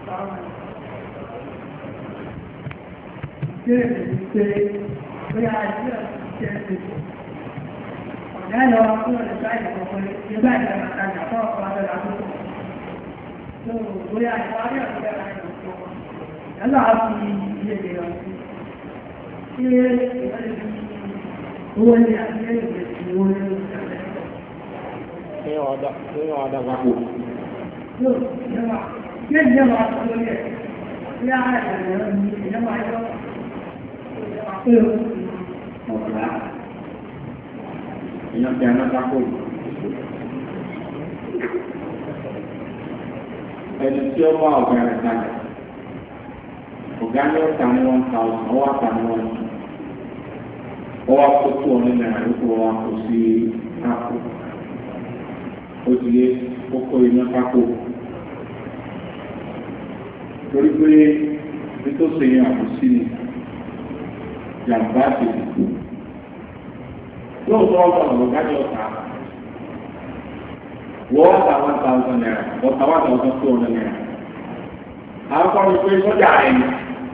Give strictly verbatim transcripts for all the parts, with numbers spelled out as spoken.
Ìbéèrè ni pé bóyá ilé ọ̀sẹ̀ ṣe ọ̀dà lọ fún ọ̀dẹ̀ báyìí kọ̀ọ̀kan nígbà ìjọba àtàjà fún ọ̀pọ̀ abẹ́rẹ́ àkókò. Tó bóyá ìparí ọ̀sẹ̀ láì lọ́pọ̀. Yálà á fi ilé ìlẹ̀ ọ̀sẹ̀. Ṣé ìwádìí fi owó ní àti ẹ̀rọ ìwé owó ní ìṣẹ̀lẹ̀? Ṣé ọ̀dà ṣé ọ̀dà wà kò? Yóò ìjọba ṣé ìjọba àti lórí ẹ̀? Ṣé ààrẹ ìjọba ní ìjọba ayọ́? Ọ̀rá èèyàn fi àná sákò ẹni tí ó bá ọ̀gá rẹ̀ kalẹ̀ ọ̀gá ní ọ̀tà ní one thousand ọwọ́ àtà ní one two ọwọ́ àkókò ọ̀nà náírà lóko ọwọ́ àkó sí àpò ó ti yé kókó iná sákò torí pé nítòsí yẹn àbòsí ni jàmbá ti dìbò lóòótọ́ ọ̀gá ọ̀gá ní ọ̀tá wọ́n ta one thousand naira ọ̀tá one thousand two hundred naira àwọn kan ní pé sọ́jà rẹ̀ ni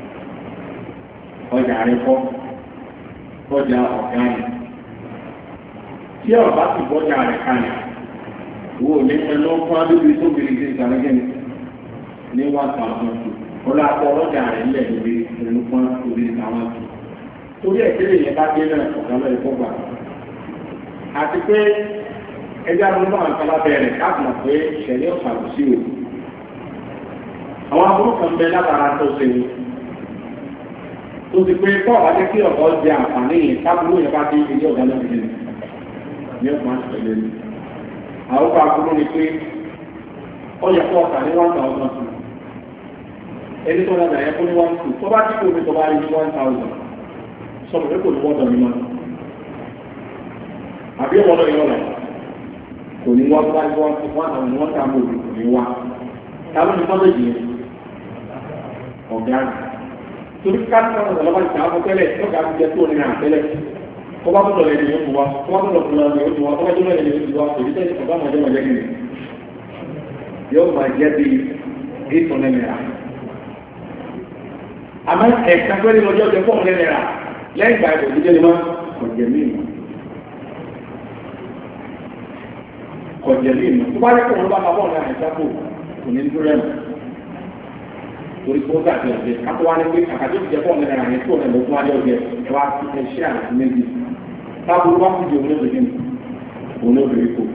ọjà rẹ̀ kọ́ ọjà ọ̀gá rẹ̀ tí ọ̀bá ti bọ́jà rẹ̀ kalẹ̀ wo ní ẹnu fún adébí tó bèrè sí ìsàlẹ̀gẹ́ni ní one thousand two ọ̀là àpọ̀ ọjà rẹ̀ ńlẹ̀ lórí ẹnu fún orí àwọn àti torí ẹ̀kẹ́lẹ̀ yẹn bá dé náà ọ̀gá lọ́yẹ̀ fọ́ gbà àti pé ẹjẹ́ arúgbó àwọn kan lábẹ́rẹ̀ káàkiri pé ìṣẹ̀lẹ̀ ọ̀sàkù sí o àwọn aburú kan bẹ lábàárà tó ṣe o tó ti pé kọ́ ọ̀bá jẹ́ kí ọ̀gá jẹ àǹfààní yẹn káàkiri yẹn bá dé ilé ọ̀gá lọ́yẹ̀ yẹn ní ọ̀pọ̀ àṣẹlẹ̀ ni àwọn kan aburú ni pé ó yẹ kó ọ̀tà ní one thousand two ẹni tó lọ́dà yẹ kó ní one two tó bá tí kò ní tó bá rí ní one thousand sọ̀rọ̀ pé kò ní wọ́dọ̀ ní mọ́ àbí ọ̀wọ́dọ̀ yọ rẹ̀ kò ní wọ́n bá wọ́n ti wọ́n àwọn ìwọ́n tá a mọ̀ òbí kò ní wá táwọn ní sọ́dọ̀ yìí ọ̀gá rẹ̀ torí káàkiri ọ̀rọ̀ lọ́wọ́ ìta àbọ̀ tẹ́lẹ̀ lọ́gà ti jẹ́ tó ní àtẹ́lẹ̀ tó bá bọ̀dọ̀ lẹ́yìn yóò wá tó bá bọ̀dọ̀ fún ọ̀rọ̀ yóò wá tó bá jẹ́ lẹ́yìn yóò wá èyí tẹ́lẹ̀ ọ̀gá mọ̀jẹ́ mọ̀jẹ́ kìnnì yóò máa jẹ́ bí eight hundred naira àmọ́ ẹ̀ka pẹ́ẹ́lí lọ́jọ́ jẹ́ four hundred naira lẹ́yìn ìgbà ìbò jíjẹ́ ni wọ́n kọ̀jẹ̀ mímu kọ̀jẹ̀ mímu tó bá rẹ́kọ̀ọ́ ló bá máa bọ̀ ní àìsàkó kò ní dúró ẹ̀mù torí kó gàdé ọ̀jẹ̀ kápẹ́ wá ní pé àkàtúntò ìjẹ́ fún ọ̀nà àyẹ̀ tó ọ̀nà ìbòkún adé ọ̀jẹ̀ ẹ̀ wá ẹ̀ ṣe àti méjì táàbù bá kú di olóbìnrin olóbìnrin kò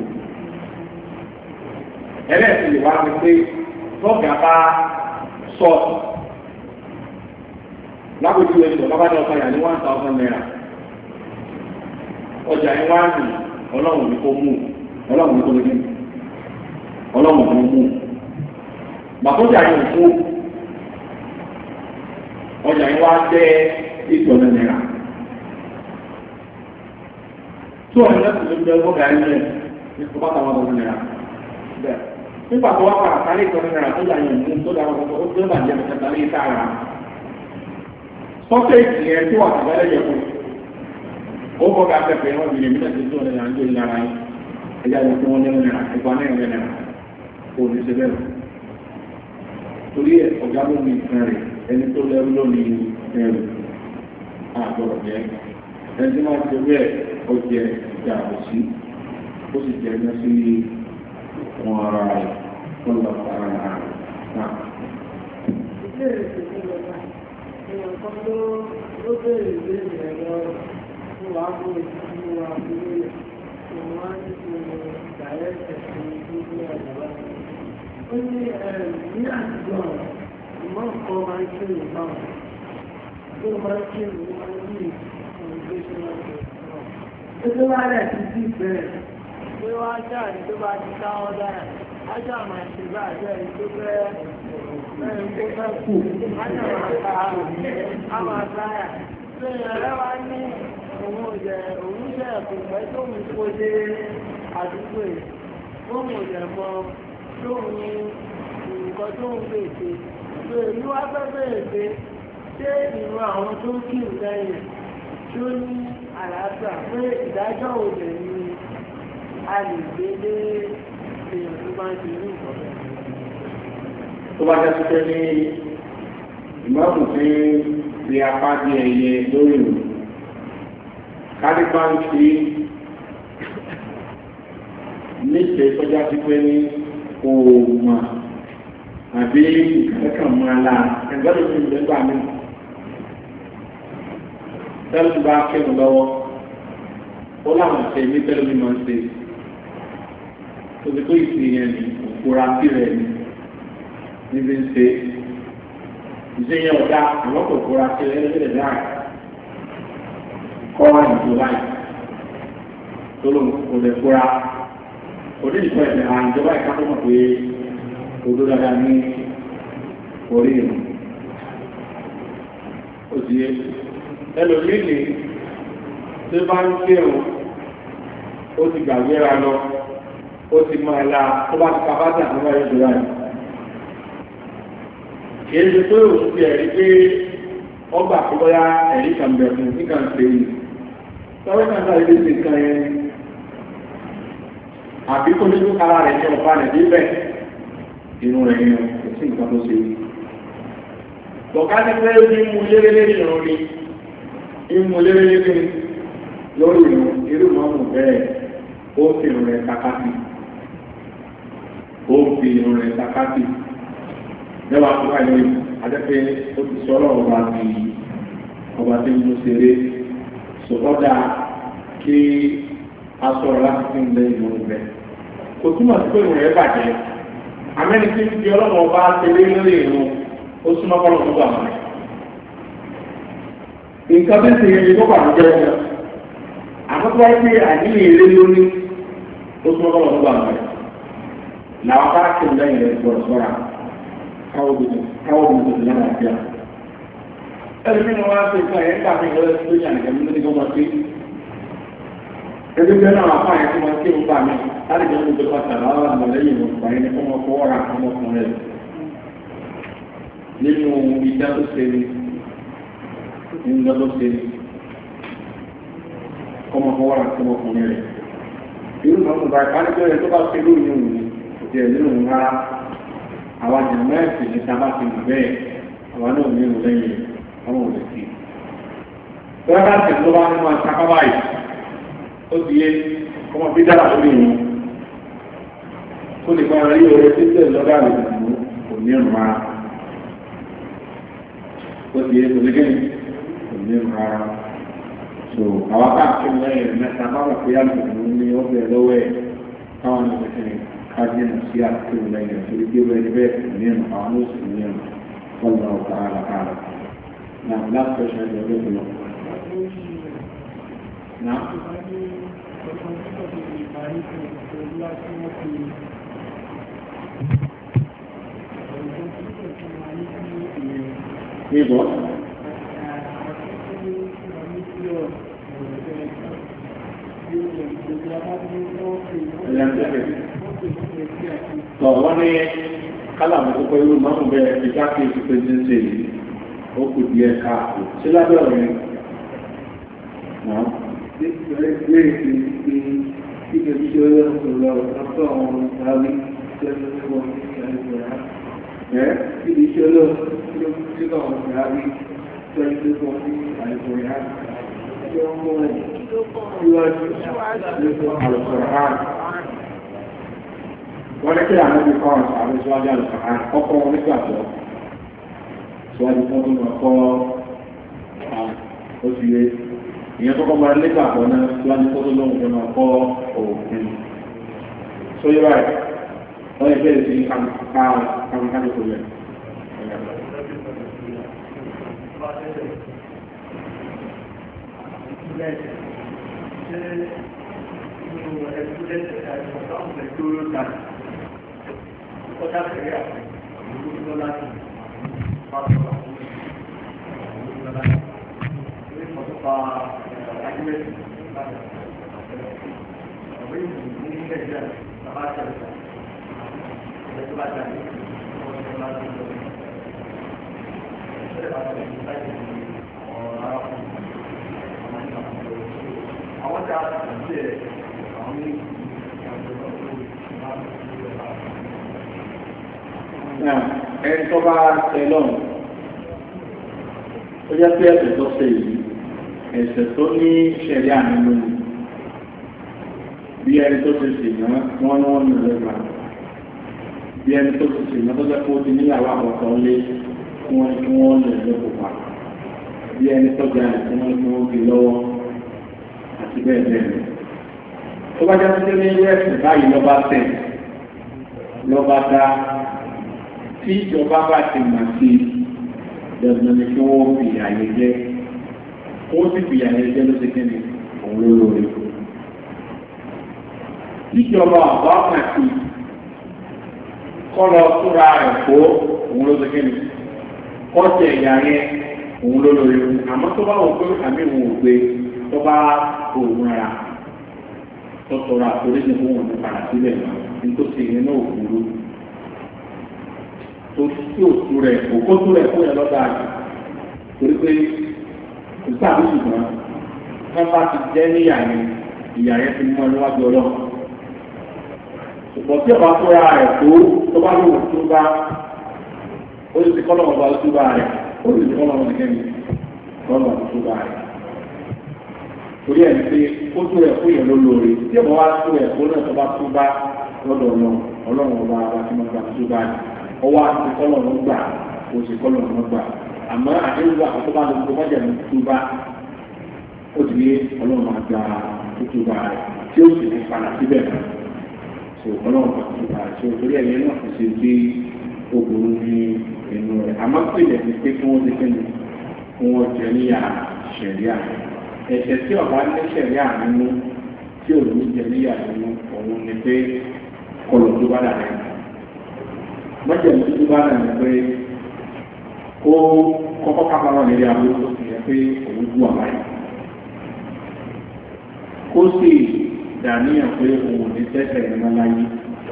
ẹlẹ́sìn ìwà ni pé lọ́gàá bá sọ́ọ̀tù lábòjú ẹ̀sọ̀ bábá ní ọ̀pá yà ní one thousand naira ọjà yẹn wá ní ọlọ́run ní kó mú ọlọ́run ní kó lè mú ọlọ́run ní mú bàtọ́jà yẹn fún ọjà yẹn wá jẹ́ eight hundred naira two hundred naira tó jẹ́ ọgọ́gà yẹn lẹ̀ ní kó bá táwọn ọgọ́gà naira bẹ́ẹ̀ nígbà tó wá padà sáré eight hundred naira tó jà yẹn mú tó dára ọgọ́gà ó tó bàjẹ́ mẹ́ta lé sára sọ́kẹ́ẹ̀tì yẹn tó àtàbálẹ̀ yẹ fún ó kọ́ ká pẹ̀pẹ̀ wọn bìnrin mílẹ̀ tó tó ọ̀nà ìjọ ìlara yìí ẹjá lọ fún wọn lẹ́nu náírà ẹgbà náírà lẹ́nu náírà kò ní ṣe bẹ́ẹ̀ torí ọ̀gá ló ní ìfẹ́ rẹ̀ ẹni tó lẹ́rú ló ní ẹrù àgbọ̀rọ̀ jẹ́ ẹni tí wọ́n ti rẹ̀ ó jẹ ìjà àbòsí ó sì jẹ ẹni sí wọn ara rẹ̀ tó lọ sára náà. Kan ló ló bèèrè ìbéèrè ẹ̀rọ fún wa fún ìsinmi wa fún ilé ìwọ̀n wá ní ṣe ìdàrẹ́sẹ̀ fún ilé ẹ̀rọ. Ó ní ní àtijọ́ ìmọ̀ nǹkan máa ń ṣe ìbáwọn tó máa ń ṣe ìwọ̀n máa ń ní ìgbésẹ̀ náà. Ó tó wá rẹ̀ ti sí ìbẹ̀rẹ̀. Pé wá ṣáà ní tó bá ti káwọ́ dára, á ṣáà máa ṣe bá àjọ ẹni tó fẹ́ mẹ́rin tó fẹ́ kù, á ṣáà máa ta àrùn, á máa sáyà. Ṣé ìrẹ̀lẹ́ wá ní òun òjẹ̀ òun ṣe ẹ̀kùn pẹ́ tó ń kó dé àdúgbò yìí. Wọ́n mọ̀ jẹ̀ mọ lóhun nǹkan tó ń gbèsè. Ṣé ìlú wá fẹ́ bẹ̀rẹ̀ pé ṣé ìran àwọn tó kí ń lẹ́yìn tó ní àlàáfíà pé ìdájọ́ òjè ni a lè gbé lé èèyàn tó bá ń ṣe ní ìkọ̀ọ̀bẹ̀. tó bá jẹ́ pé ní ìmọ̀ọ́mù tí ti apá di ẹ̀yẹ lórí ìlú kárípá ń fi níṣẹ́ tọ́já sí pé ní òòmà àbí ìkẹ́kàn mọ́ ala ẹgbẹ́ ló fi ń gbẹ́gbà mí tẹ́lẹ̀ tó bá kẹ́nu lọ́wọ́ ó láwọn ṣe ní tẹ́lẹ̀ mi máa ń ṣe tó ti kó ìsìn yẹn ní òkúra sí rẹ̀ ní níbi ń ṣe ìṣe yẹn ọ̀dà àwọn kò kóra sí rẹ̀ lẹ́gbẹ̀rẹ̀ dáa kọ́ ìjọ láì tó lòun kò lè kóra òní ìfọ̀ ẹ̀sẹ̀ àìjọba ìkápọ̀ mọ̀ pé odó dáadáa ní orí ìrìn ó ti yé ẹlòmíìlì tí bá ń kírun ó ti gbàgbéra lọ ó ti mọ ẹ̀la tó bá ti kàbátà àwọn ẹ̀rọ ìjọba yìí kìí ṣe pé òun ti ẹ̀rí pé ọgbà tó bọ́yá ẹ̀rí kan bẹ̀rẹ̀ fún nígbà ń pè yìí sọ́wọ́n náà sáré lè ṣe nǹkan yẹn àbí kó nínú ara rẹ̀ ní ọ̀pá rẹ̀ débẹ̀ inú rẹ̀ yẹn kò sí nǹkan tó ṣe yìí. Bọ̀ká ti pé ní mú lérélé ìrùn ni, ìmú lérélé ní lórí ìrùn irú mọ́mù bẹ́ẹ̀ ó fi ìrùn rẹ̀ takátì. Ó fi ìrùn rẹ̀ takátì. Lẹ́wàá tó wáyé lórí, adẹ́pẹ́ ó ti sọ ọlọ́run ọba ti ọba tí mo ṣeré. Sọ̀kọ́dà kí a sọ̀rọ̀ láti fi ń lé ìrùn rẹ̀. Kò túmọ̀ sí pé ìrùn rẹ̀ bàjẹ́. Àmẹ́ni tí ń fi ọlọ́run ọba ṣeré lórí ìrùn ó súnmọ́ kọ́ lọ́wọ́ gbà wọ́n. Nǹkan bí ti yẹn kó pàdé jẹ́ ọ̀gá. Àkọ́kọ́ wáyé pé àdínlẹ̀ eré lóní ó súnmọ́ kọ́ lọ́wọ́ gbà wọ́n. Làwọn bá kí n lẹ́yìn rẹ̀ gbọ́dọ̀ sọ́ra káwọ́ bí mo tẹ̀lé lára àbíà. Ẹni bí wọ́n á ṣe fún ẹ̀yẹ́ nígbà tí ìwọ́n ti lóyún àlùkò mi lórí gbọ́dọ̀ pé. Ẹbí bẹ́ẹ̀ náà àpá yẹn tí wọ́n ké ń bà mí láti jẹ́ ọdún tó bá tàbí àwọn àmọ̀lẹ́yìn ìwọ̀n pàyẹ́ ní fọ́mọ fọwọ́ ra ọmọkùnrin rẹ̀. Nínú ìdá tó ṣe ní nínú ìdá tó ṣe ní kọmọkọwọ́ àti ọmọkùnrin rẹ̀. Irú náà mú báyìí pálípẹ́ rẹ̀ tó bá ṣe lórí ìhùn ní òjò ẹ̀ nínú ìhùn rárá. Àwọn àjẹ̀mọ́ mẹ́ẹ̀sì ní sábà ti mú bẹ́ẹ̀ àwọn náà ní ìhùn lẹ́yìn àwọn òlè sí. Bẹ́ẹ̀ bá tẹ̀ tó bá nínú àtàkọ́ báyìí ó ti yé ọmọ bí dára lórí ìhùn. Ó lè máa rí oore títẹ̀ lọ́dà rẹ̀ kò ní ìrùn rárá. Ó ti yé olégéyìn kò ní rárá. So àwọn káàkiri lẹ́yìn mẹ́ta báwọn pé àlùkò ní ọbẹ̀ lọ́wọ́ ẹ̀ káwọn ní pẹ̀lú kájínà sí àkíkiri lẹ́yìn torí pé wọ́n ẹni bẹ́ẹ̀ kò ní ẹ̀nà àwọn ó sì ní ẹ̀nà wọ́n lọ ọ̀tá ara kára. Now last question is ọjọ́ ìlọ. Now. Níbọ̀. Tọ̀ wọ́n ní kálàmù tó pẹ̀lú máa ń bẹ̀rẹ̀ ìjá kí èsì pé ní ṣe yìí, ó kù díẹ̀ káàkiri. Ṣé lábẹ́ ọ̀rẹ́ náà? Ìgbẹ̀rẹ̀ ìgbẹ̀rẹ̀ ti fi kíkẹ́ tí ó yẹ kò lọ ọ̀pọ̀ àwọn ìtàrí tí ó lọ́wọ́ ní ìṣẹ̀lẹ̀ ẹ̀ ibi iṣẹ́ lọ tí ó tí ó wọ́n ti rárí tí ó tí ó ní àìsàn ìhá tí ó mọ́ ẹ̀ síwájú àlùsọ̀rọ̀ wọ́n ní kí àwọn ẹbí kọ́ àwọn síwájú àlùsọ̀rọ̀ ọkọ̀ wọn nígbàtọ̀ síwájú fún tó máa kọ́ oṣù yẹ ìyẹn tó kọ́ máa nígbàtọ̀ náà síwájú fún tó lóhùn tó máa kọ́ òfin sóyè báyìí wọ́n yẹ bẹ́ẹ̀ sí kàmùkàmù tó lẹ̀. Yeah. ẹni tó bá ṣe lọ́nà ó jẹ́ pé ẹ̀sẹ̀ tó ṣe yìí ẹ̀sẹ̀ tó ní ṣẹ̀rí àmì lónìí bí ẹni tó ṣe sì náà wọ́n ní wọ́n ní lẹ́gbàá bí ẹni tó ṣe sì náà tó jẹ́ pé ó ti níyàwó àkọ́kọ́ lé kí wọ́n kí wọ́n lè lẹ́kọ̀ọ́ pa bí ẹni tó jẹ́ àìsí wọ́n kí wọ́n fi lọ́wọ́ àti bẹ́ẹ̀ bẹ́ẹ̀ lọ. tó bá jẹ́ pé ní ilé ẹ̀sìn báyìí lọ́ba tẹ̀ lọ́ba dá tí ìjọba bá ti mà sí dandan ni kí wọ́n fi àyè jẹ́ wọ́n sì fi àyè jẹ́ ló ṣe kí ni òun ló lórí. ìjọba àbá pàtì kọ́lọ̀ túra rẹ̀ kó òun ló ṣe kí ni kọ́tẹ̀ ìyá yẹn òun ló lórí àmọ́ tó bá wọ́n pé àmì òun ò gbé tó bá òun ra tó tọrọ àforíjì fún òun padà sílẹ̀ nítorí ìyẹn náà ò burú tó tí ò tú rẹ̀ òkó tú rẹ̀ fún ẹ̀ lọ́dà àjò torí pé kò sáàbí ṣùgbọ́n wọ́n bá ti jẹ́ níyà yẹn ìyà yẹn ti mú ẹ níwájú ọlọ́run ṣùgbọ́n tí ọba tó ra rẹ̀ tó tó bá lóun tó bá ó sì ti kọ́lọ́ ọba tó bá rẹ̀ ó sì ti kọ́lọ́ ọba kẹ́mi kọ́lọ́ ọba tó bá rẹ̀ torí ẹ̀ ní pé ó tú rẹ̀ fún ìyẹn ló lóore tí ọba wá tú rẹ̀ fún náà tó bá tó bá lọ́dọ̀ ọlọ́run ọlọ́run ọba wa ti mọ̀ gbà tó bá rẹ̀ ọwọ́ àti kọ́lọ̀ ló gbà oṣù kọ́lọ̀ ló gbà àmọ́ àdéhùn àkókò bá lóko mọ́jà ní túbá ó ti ní ọlọ́run máa gba túbá rẹ̀ tí ó sì ní padà síbẹ̀ náà so ọlọ́run máa túbá rẹ̀ so torí ẹ̀yẹ náà kò ṣe gbé ogun ní inú rẹ̀ àmọ́ pèlè ní pé kí wọ́n ti fẹ́ mi kí wọ́n jẹ níyà ṣẹ̀ríà ẹ̀ṣẹ̀ tí ọ̀bá ní ṣẹ̀ríà nínú tí ò ní jẹ níyà nínú òun ni pé kọlọ̀ tó bá dà rẹ̀ mọ́jẹ̀ ní títí bá náà ní pé ó kọ́kọ́ kápára nílé abúlé tó fi yẹ pé òun jú àbáyé kó sì dàníyàn pé òun ní tẹ́tẹ̀ ẹ̀rọ láyé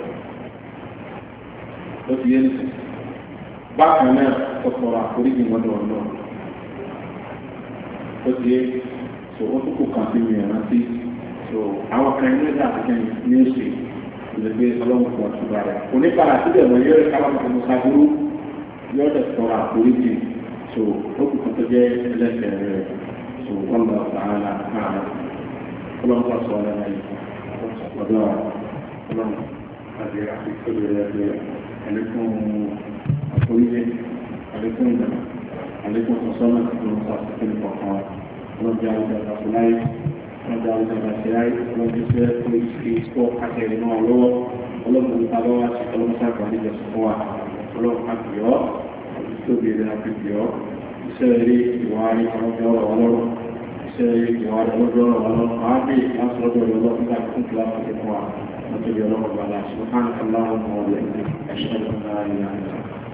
ó ti yé nìkan bákan náà ọ̀pọ̀lọpọ̀ àforíjì lọ́dọ̀ ọ̀nà ó ti yé so ó tún kò kàn sí mi rántí so àwọn kan ní ẹ̀dá àti kẹ́yìn ní oṣù ìlẹ́gbẹ́ ọlọ́run fún ọ̀túnba rẹ̀ onípadà síbẹ̀ wọ́n yóò ká lọ́mọ fún musaburú yóò dẹ̀ sọ̀rọ̀ àforíjì so ó kù kan tó jẹ́ ẹlẹ́sẹ̀ rẹ̀ so wọ́n lọ sàánà náà ọlọ́run tó sọ ọ́ lẹ́nu yìí ọ̀dọ́ ọlọ́run àti àfikún rẹ̀ ẹlẹ́kùn àforíjì ẹlẹ́kùn ìdàgbà ẹlẹ́kùn sọ́sọ́nà tó ń sọ àfikún kọ̀ọ̀kan ọlọ́jà ìjọba fúláyé ọjà ìjọba ṣẹláyé ọlọ́jà ìṣẹ́ tó ìṣẹ́ ìṣọ́ àtẹ̀rẹ̀ náà lọ́wọ́ ọlọ́run ta lọ́wọ́ àti ọlọ́run sábà níjọ fún wa ọlọ́run àbíọ́ àti tóbi ẹ̀rẹ́ àbíọ́ iṣẹ́ eré ìwà rí ọlọ́jọ́ ọ̀rọ̀ ọlọ́run iṣẹ́ eré ìwà rí ọlọ́jọ́ ọ̀rọ̀ ọlọ́run àábí láti lọ́jọ́ ọlọ́run nígbà fún kíláàsì fún wa nítorí ọlọ́run bàlá ṣùgbọ́n